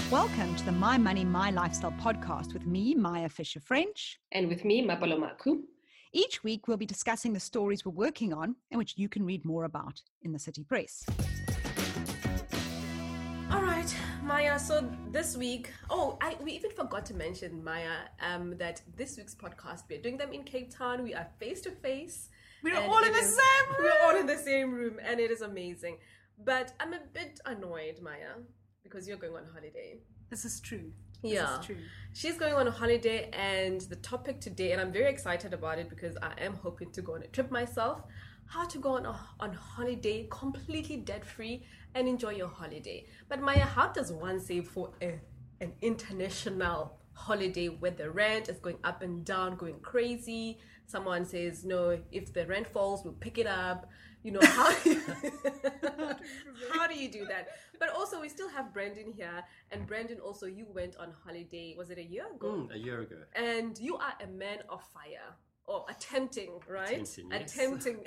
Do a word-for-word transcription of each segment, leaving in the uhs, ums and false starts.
Welcome to the My Money, My Lifestyle podcast with me, Maya Fisher-French. And with me, Mapalo Maku. Each week, we'll be discussing the stories we're working on and which you can read more about in the City Press. All right, Maya, so this week, oh, I, we even forgot to mention, Maya, um, that this week's podcast, we're doing them in Cape Town. We are face-to-face. We're all in the is, same room. We're all in the same room, and it is amazing. But I'm a bit annoyed, Maya, because you're going on holiday. This is true. This Yeah, is true. She's going on a holiday, and the topic today, and I'm very excited about it because I am hoping to go on a trip myself, how to go on a, on holiday completely debt-free and enjoy your holiday. But Maya, how does one save for a, an international holiday where the rent is going up and down, going crazy? Someone says, no, if the rent falls, we'll pick it up. You know, how, how do you do that? But also, we still have Brandon here. And Brandon, also, you went on holiday, was it a year ago? Mm, a year ago. And you are a man of fire, or attempting, right? Attempting, yes. Attempting.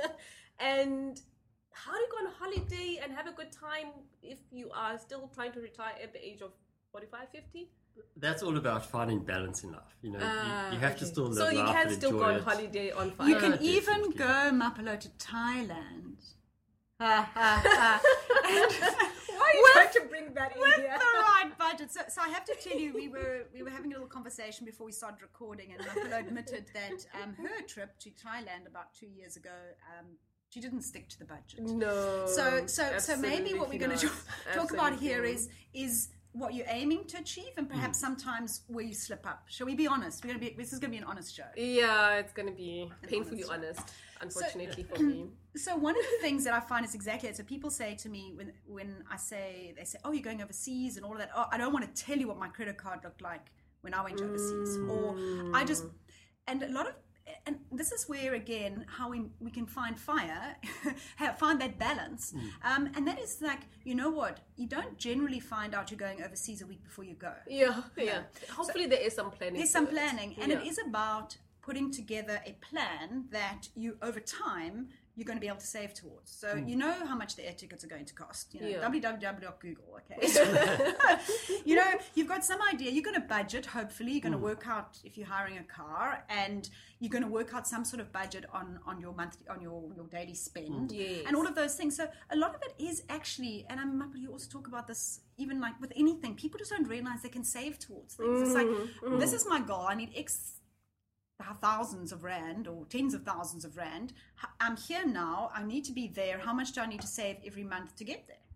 And how do you go on holiday and have a good time if you are still trying to retire at the age of forty-five, fifty? That's all about finding balance in life. You know, Ah, you, you have okay. to still live So you life can and still enjoy go on it. holiday on fire. You can Yeah, even definitely. go, Mapalo, to Thailand. Ha, ha, ha. Why are you With- trying to bring that in With here? the right budget. So, so I have to tell you, we were we were having a little conversation before we started recording, and Mapalo admitted that um, her trip to Thailand about two years ago, um, she didn't stick to the budget. No. So, so, so maybe what we're going to Absolutely talk, not. talk about here Absolutely. is is what you're aiming to achieve, and perhaps sometimes where you slip up. Shall we be honest? We're going to be. This is going to be an honest show. Yeah, it's going to be painfully honest, unfortunately for me. So one of the things that I find is exactly it. So people say to me when when I say they say, "Oh, you're going overseas and all of that." Oh, I don't want to tell you what my credit card looked like when I went overseas, or I just and a lot of. And this is where, again, how we, we can find fire, have, find that balance. Um, and that is like, you know what? You don't generally find out you're going overseas a week before you go. Yeah, yeah. Hopefully there is some planning. There's to some it. planning. And Yeah. it is about putting together a plan that you, over time, you're going to be able to save towards. So you know how much the air tickets are going to cost. You know, Yeah. w w w dot google, okay? So, you know, you've got some idea. You're going to budget, hopefully. You're going to work out if you're hiring a car, and you're going to work out some sort of budget on, on your monthly, on your, your daily spend. Yes. And all of those things. So a lot of it is actually, and I'm you also talk about this, even like with anything, people just don't realize they can save towards things. It's like, this is my goal. I need X thousands of rand or tens of thousands of rand. I'm here now. I need to be there. How much do I need to save every month to get there?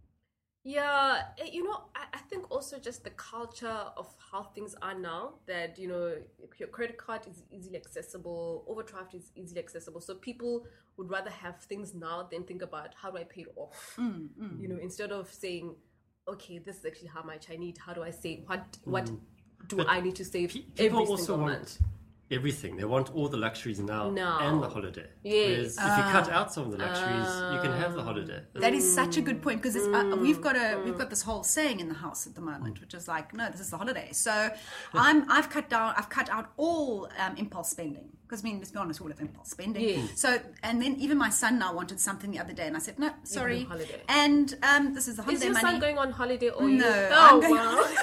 Yeah, eh, you know, I, I think also just the culture of how things are now, that, you know, your credit card is easily accessible, overdraft is easily accessible. So people would rather have things now than think about how do I pay it off? Mm, mm. You know, instead of saying, okay, this is actually how much I need. How do I save? What, what do But I need to save Pe- every People also single want month? everything. They want all the luxuries now Now. and the holiday. Yes. Whereas if you cut out some of the luxuries, you can have the holiday. That is such a good point, because uh, we've got a we've got this whole saying in the house at the moment, which is like, no, this is the holiday. So I'm I've cut down I've cut out all um, impulse spending, because I mean, let's be honest, we all have impulse spending. Yes. So and then even my son now wanted something the other day, and I said, no, sorry. holiday. And um, this is the Is holiday your money. son going on holiday or No, you? I'm Oh, going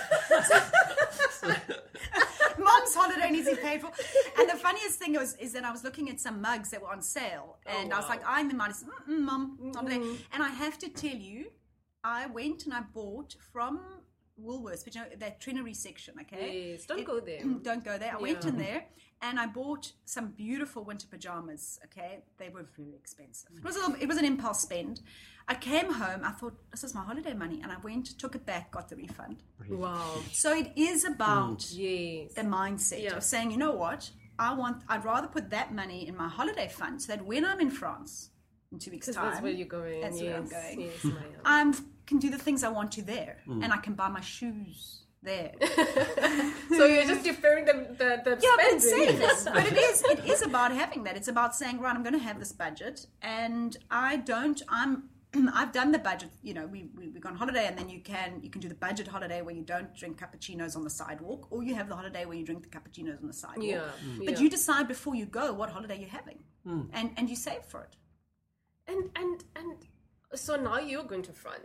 wow. Mom's holiday needs to be paid for. And the funniest thing was is that I was looking at some mugs that were on sale, and Oh, I was wow. like, I'm the money. Mm-mm, Mom, it's holiday. And I have to tell you, I went and I bought from Woolworths, but you know, that Trinity section, okay? Yes, don't It- go there. Don't go there. I went Yeah. in there and I bought some beautiful winter pajamas, okay? They were very expensive. It was a little, it was an impulse spend. I came home, I thought, this is my holiday money, and I went, took it back, got the refund. Wow. So it is about Yes. the mindset Yeah. of saying, you know what, I want, I'd rather put that money in my holiday fund so that when I'm in France in two weeks' Because time, that's where you're going. That's yes. where I'm going. Yes, Maya. I can do the things I want to there, and I can buy my shoes there. So you're just deferring the the, the Yeah, but spending. it's safe. But it is it is about having that. It's about saying, right, I'm going to have this budget, and I don't. I'm. I've done the budget. You know, we we we go on holiday, and then you can you can do the budget holiday where you don't drink cappuccinos on the sidewalk, or you have the holiday where you drink the cappuccinos on the sidewalk. Yeah, But yeah. you decide before you go what holiday you're having, and and you save for it. And and and so now you're going to France.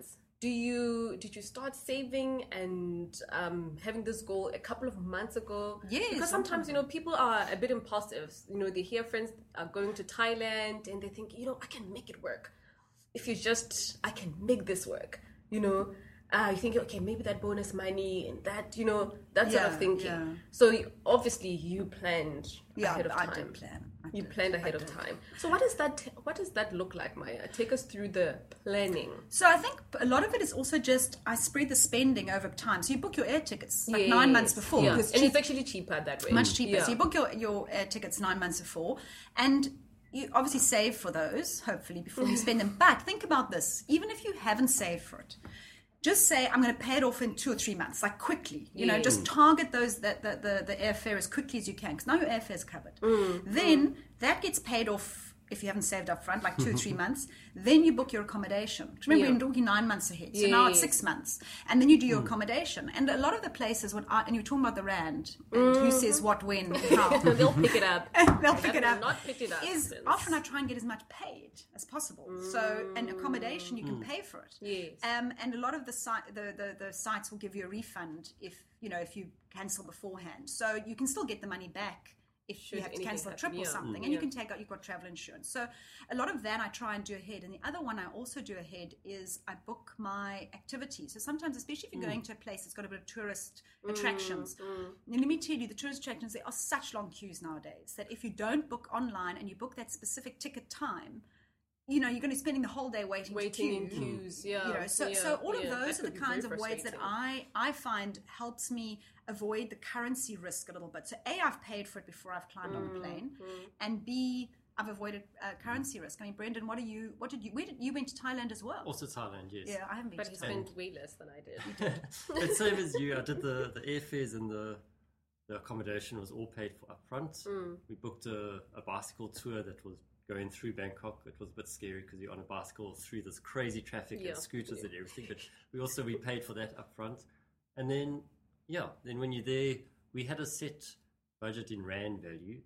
do you did you start saving and um, having this goal a couple of months ago? Yes, because sometimes you know people are a bit impulsive. You know, they hear friends are going to Thailand and they think, you know, I can make it work. If you just, I can make this work. You know, uh, you think, okay, maybe that bonus money and that, you know, that sort Yeah, of thinking. yeah. So you, obviously you planned Yeah, ahead of I time. did plan. I You did. planned ahead I of did. time. So what does that what does that look like, Maya? Take us through the planning. So I think a lot of it is also just I spread the spending over time. So you book your air tickets like nine months Yes. before. Yeah. Because And cheap- it's actually cheaper that way. much cheaper. Yeah. So you book your, your air tickets nine months before, and you obviously save for those, hopefully, before you spend them back. Think about this. Even if you haven't saved for it, just say, I'm going to pay it off in two or three months, like quickly. You know, Yeah. just target those the, the, the, the airfare as quickly as you can, because now your airfare is covered. Mm, Then that gets paid off if you haven't saved up front, like two or three months. Then you book your accommodation. Remember, Yeah. we're talking nine months ahead. So now it's Yes. six months. And then you do your accommodation. And a lot of the places, what I, and you're talking about the rand, and who says what, when, and how. They'll pick it up. They'll pick That it will up. Not pick it up. Is Vince. often I try and get as much paid as possible. So an accommodation you can pay for it. Yes. Um, and a lot of the site the, the the sites will give you a refund if you know if you cancel beforehand. So you can still get the money back if Should you have to anything cancel a happen, trip or yeah. something. Mm. And you Yeah. can take out you've got travel insurance. So a lot of that I try and do ahead. And the other one I also do ahead is I book my activities. So sometimes, especially if you're going to a place that's got a bit of tourist attractions. And let me tell you, the tourist attractions, there are such long queues nowadays that if you don't book online and you book that specific ticket time, you know, you're going to be spending the whole day waiting, Waiting to in queue. queues, yeah. You know, so yeah, so all yeah. of those That are the could be kinds very of ways that frustrating. I I find helps me avoid the currency risk a little bit. So A, I've paid for it before I've climbed on the plane, and B, I've avoided uh, currency risk. I mean, Brendan, what are you? What did you? Where did you went to Thailand as well? Also Thailand, yes. Yeah, I haven't been But to he Thailand. spent way less than I did. It's same as you. I did the, the airfares and the the accommodation was all paid for up front. Mm. We booked a, a bicycle tour that was going through Bangkok. It was a bit scary because you're on a bicycle through this crazy traffic Yeah. and scooters and everything. But we also we paid for that up front. And then yeah, then when you're there, we had a set budget in rand value.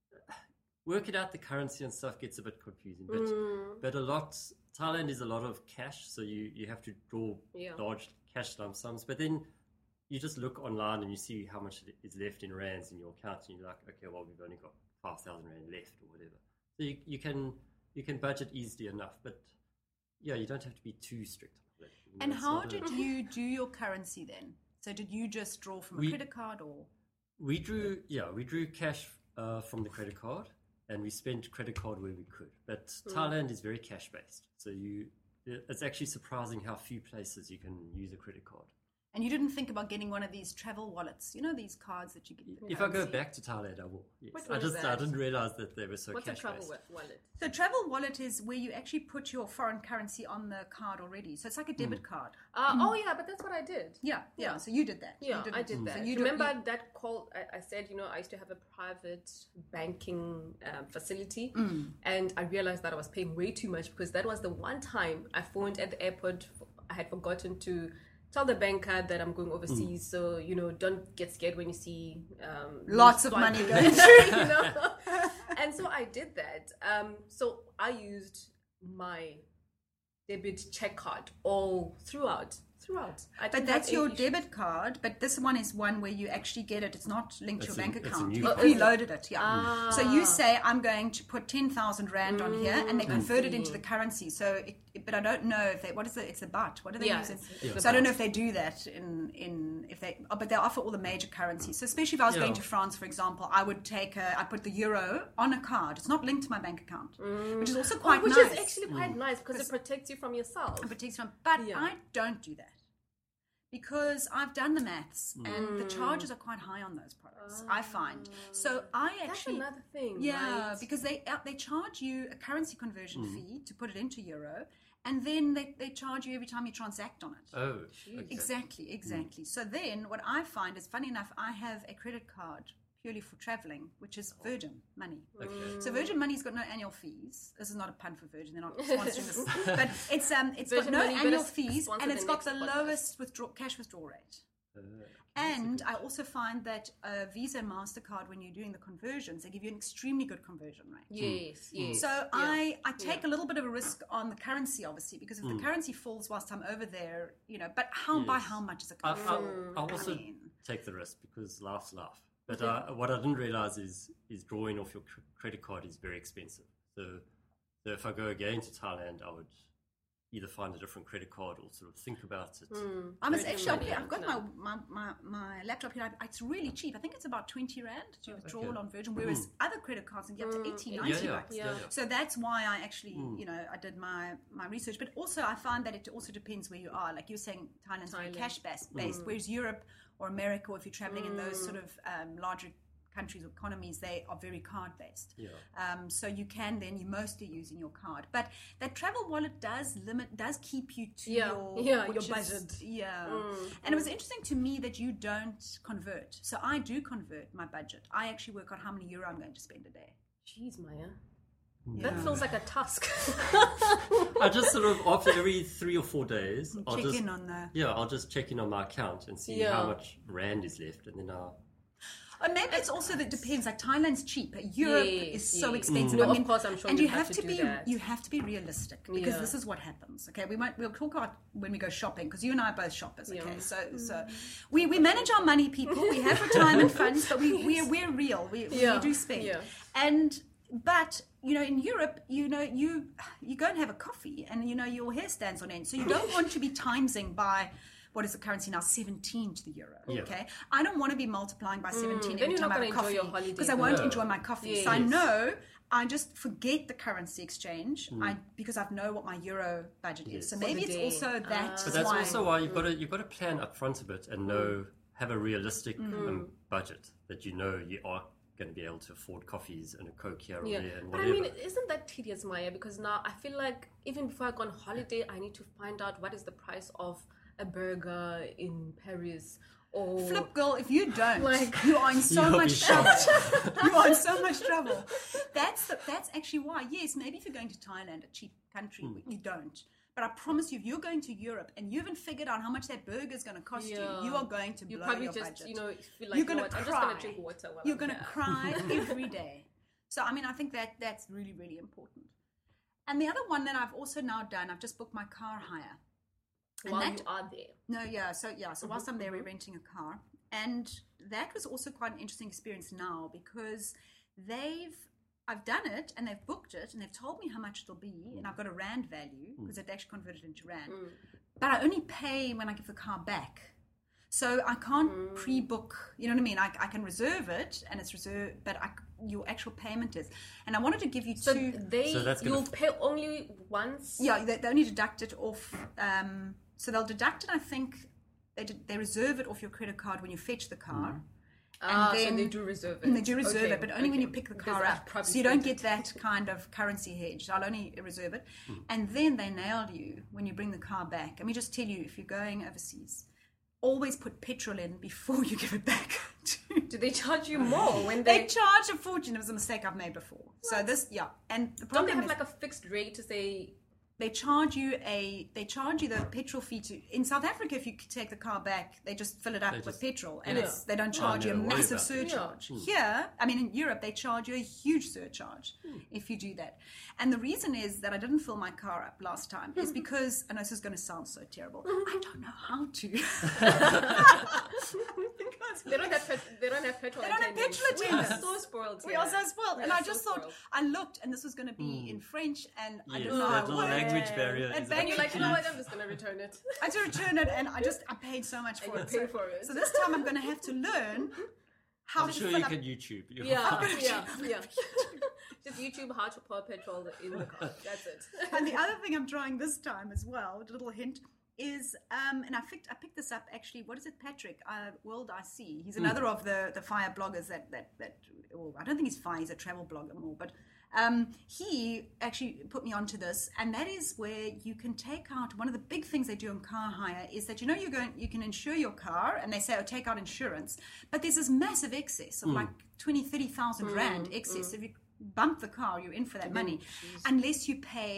Work it out, the currency and stuff gets a bit confusing. But Mm. but a lot Thailand is a lot of cash, so you, you have to draw Yeah. large cash lump sums. But then you just look online and you see how much is left in rands in your account, and you're like, okay, well, we've only got five thousand rand left or whatever. So you, you can you can budget easily enough, but yeah, you don't have to be too strict. on it. You know, And it's how not a- did you do your currency then? So did you just draw from a We- credit card or? We drew, yeah, we drew cash uh, from the credit card, and we spent credit card where we could. But Thailand is very cash based, so you it's actually surprising how few places you can use a credit card. And you didn't think about getting one of these travel wallets? You know these cards that you get. If I go back to Thailand, I will. Yes. What I was just I that? didn't realize that they were so What's a cash travel based. wa- wallet? So travel wallet is where you actually put your foreign currency on the card already. So it's like a debit card. Uh, Oh yeah, but that's what I did. Yeah, yeah. Yeah. So you did that. Yeah, You did I it. did that. So you you do- remember you- that call? I, I said, you know, I used to have a private banking um, facility, Mm. and I realized that I was paying way too much because that was the one time I phoned at the airport. I had forgotten to tell the banker that I'm going overseas, so you know, don't get scared when you see um, Lots of swipe- money going through. you know. And so I did that. Um, so I used my debit check card all throughout. Throughout. I But didn't that's have your any issue. debit card. But this one is one where you actually get it. It's not linked to It's your a- bank it's a account. new You card. preloaded it. Yeah. Ah. So you say I'm going to put ten thousand rand on here, and they Mm, I convert it see. into the currency. So, it, it- but I don't know if they. What is it? It's a baht. What are they Yeah, using? it's- it's So a I don't know baht. if they do that in in if they. Oh, but they offer all the major currencies. So especially if I was Yeah. going to France, for example, I would take a. I put the euro on a card. It's not linked to my bank account, which is also Oh, quite which nice. is actually quite nice because it protects you from yourself. It protects from, but Yeah. I don't do that because I've done the maths and the Mm. charges are quite high on those products. I find so. I That's actually another thing, yeah, right? because they uh, they charge you a currency conversion Mm. fee to put it into euro, and then they, they charge you every time you transact on it. Oh, okay. Exactly, exactly. So then what I find is, funny enough, I have a credit card purely for traveling, which is Virgin Money. Okay. So Virgin Money's got no annual fees. This is not a pun for Virgin; they're not sponsoring this, but it's um it's Virgin got no Money annual better fees, sponsor and it's the got the next podcast. lowest withdraw cash withdrawal rate. And I also find that uh, Visa and MasterCard, when you're doing the conversions, they give you an extremely good conversion rate. Yes, yes. So yeah. I, I take Yeah. a little bit of a risk on the currency, obviously, because if Mm. the currency falls whilst I'm over there, you know, but how by Yes. how much is it I, going to I, fall? I also I mean, take the risk because laughs laugh. But uh, what I didn't realize is is drawing off your cr- credit card is very expensive. So, so if I go again to Thailand, I would either find a different credit card or sort of think about it. Mm. I was Virgin actually, money, I've got no. my, my, my, my laptop here. It's really cheap. I think it's about twenty rand to withdraw okay. on Virgin, whereas other credit cards can get up to eighty, Yeah, ninety yeah, bucks. yeah, Yeah. yeah. So that's why I actually, you know, I did my, my research. But also I find that it also depends where you are. Like you're saying, Thailand's very Thailand. cash based, based whereas Europe or America, or if you're traveling in those sort of um, larger countries or economies, they are very card based. Yeah. Um, so you can then, you're mostly using your card. But that travel wallet does limit, does keep you to Yeah, your, yeah, your which is- budget. yeah. Mm, And it was interesting to me that you don't convert. So I do convert my budget. I actually work out how many euro I'm going to spend a day. Jeez, Maya. Yeah. That feels like a task. I just sort of after every three or four days, I'll Check just in on the... yeah, I'll just check in on my account and see Yeah. how much rand is left, and then I'll. Or maybe it's also that depends. Like Thailand's cheap, Europe Yes, is so yes. expensive. No, I of mean, course, I'm sure and you you have have to to do be that. you have to be realistic because Yeah. this is what happens. Okay, we might we'll talk about when we go shopping because you and I are both shoppers. Okay, Yeah. so so we, we manage our money, people. We have retirement funds, but we we're, we're real. We, Yeah, we do spend. yeah. And but you know, in Europe, you know, you you go and have a coffee, and you know your hair stands on end. So you don't want to be timesing by. What is the currency now? seventeen to the euro. Yeah. Okay, I don't want to be multiplying by seventeen then every you're time not I have a gonna enjoy coffee your holiday. because I won't No. enjoy my coffee. Yes. So I know I just forget the currency exchange. I because I know what my euro budget is. Yes. So For maybe the it's day. also that. But that's why. also why you've got to you've got to plan up front a bit and know have a realistic um, budget that you know you are going to be able to afford coffees and a Coke here or Yeah, there and but whatever. I mean, isn't that tedious, Maya? Because now I feel like even before I go on holiday, I need to find out what is the price of a burger in Paris or Flip girl, if you don't, Like- you are in so You'll be much trouble. you are in so much trouble. That's the, that's actually why. Yes, maybe if you're going to Thailand, a cheap country, you don't. But I promise you, if you're going to Europe and you haven't figured out how much that burger is going to cost Yeah. you, you are going to blow you probably your just budget. you know feel like You're you know gonna what, I'm just cry. gonna drink water while You're I'm going to here. cry every day. So I mean, I think that that's really really important. And the other one that I've also now done, I've just booked my car hire. And while that- you are there. No, yeah. So yeah. So whilst I'm there, Mm-hmm. we're renting a car, and that was also quite an interesting experience now because they've I've done it and they've booked it and they've told me how much it'll be, and I've got a rand value because they've actually converted into rand. Mm. But I only pay when I give the car back. So I can't Mm. pre-book, you know what I mean? I, I can reserve it and it's reserved, but I, your actual payment is. And I wanted to give you So two. they So that's gonna you'll f- pay only once. Yeah, they, they only deduct it off. Um, so they'll deduct it, I think, they, did, they reserve it off your credit card when you fetch the car. Ah, and so then- they do reserve it. And they do reserve Okay, it, but only when okay. you pick the Because car I've up. probably So you don't spent get that kind of currency hedge. I'll only reserve it. And then they nail you when you bring the car back. Let me just tell you, if you're going overseas, always put petrol in before you give it back. it. Do they charge you more when They they? charge a fortune. It was a mistake I've made before. So this, yeah. And the Don't they problem have is like a fixed rate to say? they charge you a they charge you the petrol fee to in South Africa. If you take the car back, they just fill it up They with just- petrol, and Yeah. it's they don't charge Oh, you a no, worry massive about it. surcharge. Yeah. Here, I mean, in Europe, they charge you a huge surcharge if you do that. And the reason is that I didn't fill my car up last time is because, and this is going to sound so terrible, I don't know how to. Because They don't have pet- they don't have petrol. They don't have attendants. petrol We are attendants. so spoiled. we here. are so spoiled. We And are I so just thought, spoiled. I looked, and this was going to be in French, and I Yes, didn't know that how little it worked. language barrier And is then And you're like, you know what? I'm just gonna return it. I had to return it, and I just I paid so much for you it. pay So, for it. so this time I'm going to have to learn how I'm to sure fill you up. can YouTube. You'll Yeah, find- yeah, yeah. Just YouTube how to pour petrol in the car. That's it. And the other thing I'm trying this time as well, a little hint, is um, and I picked I picked this up actually. What is it, Patrick? Uh, World I See. He's another of the the fire bloggers that that that. Well, I don't think he's fire. He's a travel blogger more, but. Um, he actually put me onto this, and that is where you can take out one of the big things they do in car hire is that you know you're going you can insure your car, and they say oh take out insurance, but there's this massive excess of like twenty, thirty thousand rand excess. If you bump the car, you're in for that money, unless you pay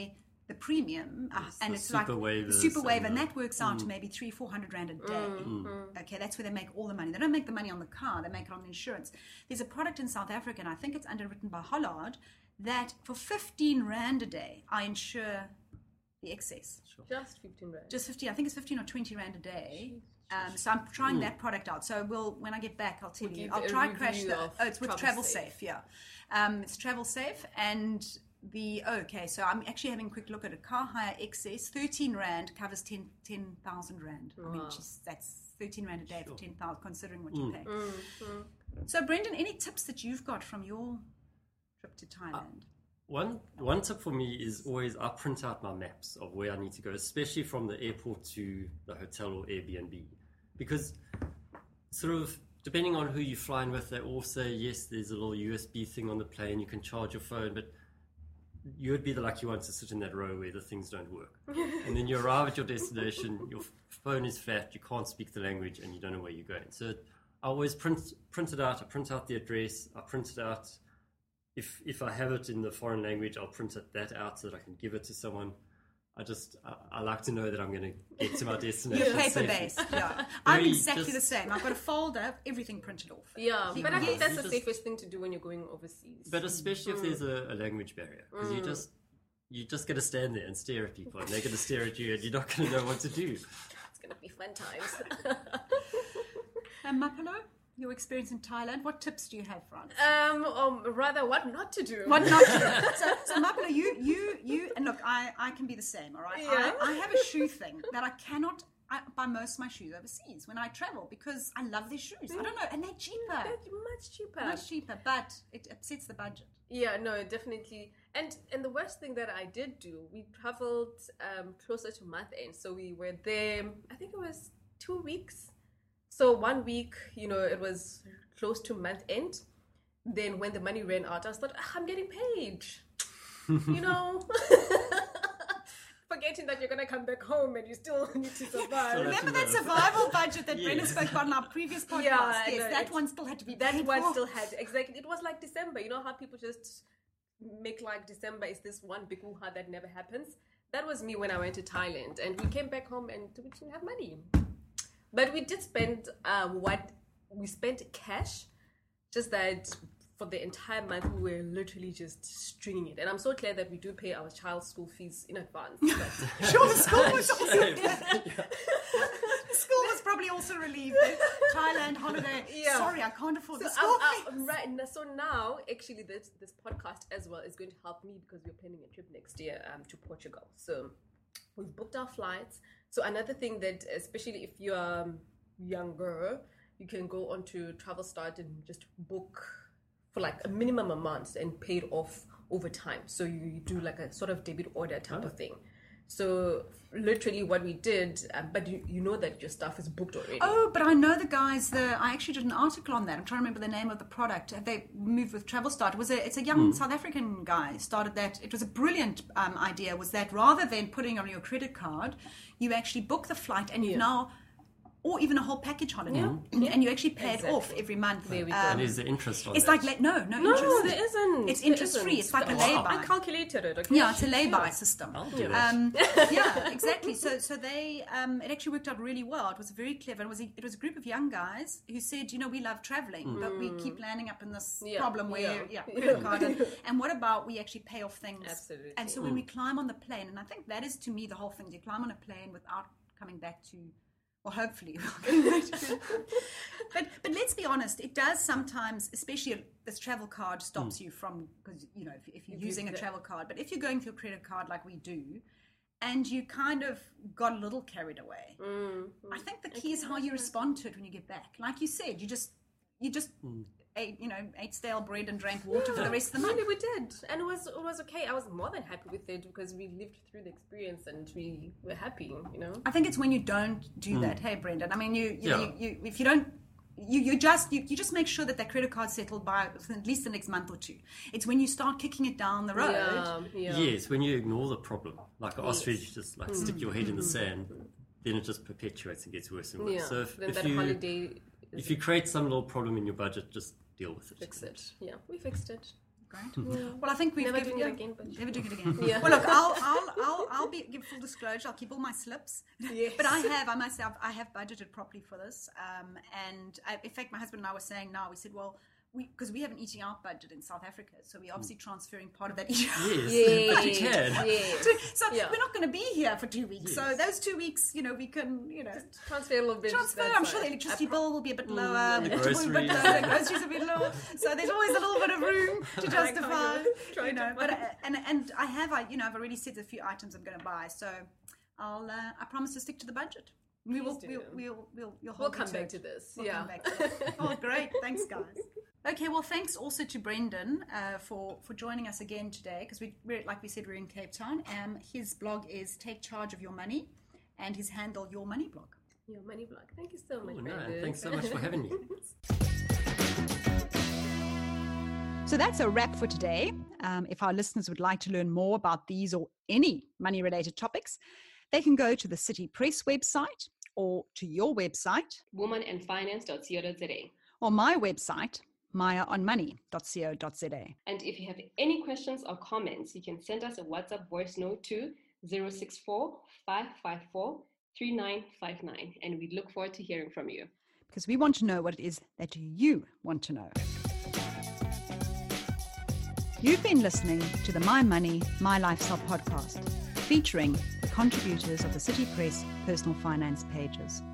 the premium, uh, Yes, and the it's super like waivers super waiver, and and the- that works out to maybe three, four hundred rand a day. Mm. Okay, that's where they make all the money. They don't make the money on the car; they make it on the insurance. There's a product in South Africa, and I think it's underwritten by Hollard, that for fifteen rand a day, I insure the excess. Just fifteen rand. Just fifteen, I think it's fifteen or twenty rand a day. Um, so I'm trying that product out. So we'll, when I get back, I'll tell We'll you. give I'll a try crash review the. of Oh, it's with Travel Travel Safe. Safe, yeah. Um, it's Travel Safe, and the oh, okay. So I'm actually having a quick look at it. Car hire excess, thirteen rand covers ten ten thousand rand. I mean, Wow. just, that's thirteen rand a day Sure. for ten thousand, considering what you pay. Mm, So Brendan, any tips that you've got from your trip to Thailand? One one tip for me is always I print out my maps of where I need to go, especially from the airport to the hotel or Airbnb, because sort of depending on who you're flying with, they all say yes, there's a little U S B thing on the plane, you can charge your phone, but you would be the lucky one to sit in that row where the things don't work, and then you arrive at your destination, your phone is flat, you can't speak the language, and you don't know where you're going. So I always print print it out. I print out the address. I print it out. If if I have it in the foreign language, I'll print it, that out so that I can give it to someone. I just I, I like to know that I'm going to get to my destination. You're paper safely. based, yeah. I'm Very exactly just- the same. I've got a folder, everything printed off. Yeah, You but I can- think that's you the just- safest thing to do when you're going overseas. But especially if there's a, a language barrier, because you just you just got to stand there and stare at people, and they're going to stare at you, and you're not going to know what to do. It's going to be fun times. Um, Mapelo, your experience in Thailand, what tips do you have for us? um, um, rather, what not to do. What not to do? So, so Mapelo, you, you, you, and look, I, I can be the same, all right? Yeah. I, I have a shoe thing that I cannot I buy most of my shoes overseas when I travel because I love their shoes. I don't know, and they're cheaper. They're much cheaper. Much cheaper, but it upsets the budget. Yeah, no, definitely. And and the worst thing that I did do, we traveled um, closer to month end. So we were there, I think it was two weeks. So one week, you know, it was close to month end. Then when the money ran out, I was like, "Ah, I'm getting paid. You know? Forgetting that you're going to come back home and you still need to survive. Still Remember that Yes. survival budget that Yes. Brenda spoke about in our previous podcast? Yeah, yes, no, that it's- one still had to be That paid one for. still had, exactly. It was like December. You know how people just make like December is this one big hoo-ha that never happens? That was me when I went to Thailand. And we came back home and we didn't have money. But we did spend uh, what we spent cash, just that for the entire month we were literally just stringing it. And I'm so glad that we do pay our child's school fees in advance. But Sure, the school was also the school was probably also relieved. Thailand holiday. Yeah. Sorry, I can't afford So, the school um, fees. uh, right, n- so now, actually, this this podcast as well is going to help me because we're planning a trip next year um, to Portugal. So we've booked our flights. So another thing that, especially if you're um, younger, you can go onto Travel Start and just book for like a minimum amount and pay it off over time. So you do like a sort of debit order type of thing. So literally what we did, um, but you, you know that your stuff is booked already. Oh, but I know the guys. The I actually did an article on that. I'm trying to remember the name of the product. They moved with Travel Start. It was a it's a young South African guy started that. It was a brilliant um, idea. Was that rather than putting on your credit card, you actually book the flight and you Yeah. now, or even a whole package holiday, Yeah. and you actually pay it Exactly. off every month. There we go. And is the interest on It's that? like le- no, no, No, interest. there isn't. It's There interest free. isn't. It's like a Wow. lay-by. I calculated it. Okay? Yeah, it's a lay-by system. I'll do that. Um, yeah, exactly. So, so they um, it actually worked out really well. It was very clever. It was a, it was a group of young guys who said, you know, we love traveling, but we keep landing up in this Yeah, problem where, yeah, yeah. credit card. And, and what about we actually pay off things? Absolutely. And so when we climb on the plane, and I think that is to me the whole thing. You climb on a plane without coming back to. Well, hopefully, we'll go back to but but let's be honest. It does sometimes, especially this travel card, stops you from because you know if, if you're If you- using a that- travel card. But if you're going through a credit card like we do, and you kind of got a little carried away, I think the key is how you respond to it when you get back. Like you said, you just you just ate you know ate stale bread and drank water for the rest of the month. Really, we did, and it was it was okay. I was more than happy with it because we lived through the experience and we were happy. You know. I think it's when you don't do that. Hey, Brendan. I mean, you, you, Yeah. you, you if you don't, you, you just you, you just make sure that that credit card's settled by at least the next month or two. It's when you start kicking it down the road. Yeah, yeah. Yes, when you ignore the problem, like an ostrich, you just like stick your head in the sand, then it just perpetuates and gets worse and worse. Yeah. So if, then if that you holiday if you create some little problem in your budget, just deal with it. fix it. Yeah, we fixed it. Great. Well, I think we've Never given, doing it yeah, again, but- never doing it again. Yeah. Well, look, I'll I'll I'll, I'll be, give full disclosure. I'll keep all my slips. Yes. But I have, I must say, I've, I have budgeted properly for this. Um, and I, in fact, my husband and I were saying now, we said, well, we because we have an eating out budget in South Africa, so we're obviously transferring part of that eating out. Yes, but you can. Yes. So Yeah. we're not going to be here for two weeks. So Yes. those two weeks, you know, we can, you know, Transfer a little bit. transfer. that I'm side. sure the electricity bill will be a bit lower. and the the petrol will be a bit groceries. lower, the groceries will be lower. So there's always a little bit of room to Trying to- justify, trying you to know. But find- uh, and and I have, I you know, I've already said a few items I'm going to buy. So I'll, uh, I promise to stick to the budget. We will, Please we'll, do. we'll, we'll, you'll We'll hold me come to back it. to this. We'll yeah. come back to it. Oh, great. Thanks, guys. Okay, well, thanks also to Brendan uh, for, for joining us again today, because we, we're, like we said, we're in Cape Town. Um, his blog is Take Charge of Your Money, and his handle, Your Money Blog. Your money blog. Thank you so much, Oh, no, Brandon. thanks so much for having me. So that's a wrap for today. Um, if our listeners would like to learn more about these or any money-related topics, they can go to the City Press website or to your website woman and finance dot co dot za. or my website, maya on money dot co dot za. And if you have any questions or comments, you can send us a WhatsApp voice note to zero six four, five five four, three nine five nine. And we look forward to hearing from you. Because we want to know what it is that you want to know. You've been listening to the My Money, My Lifestyle podcast, featuring the contributors of the City Press personal finance pages.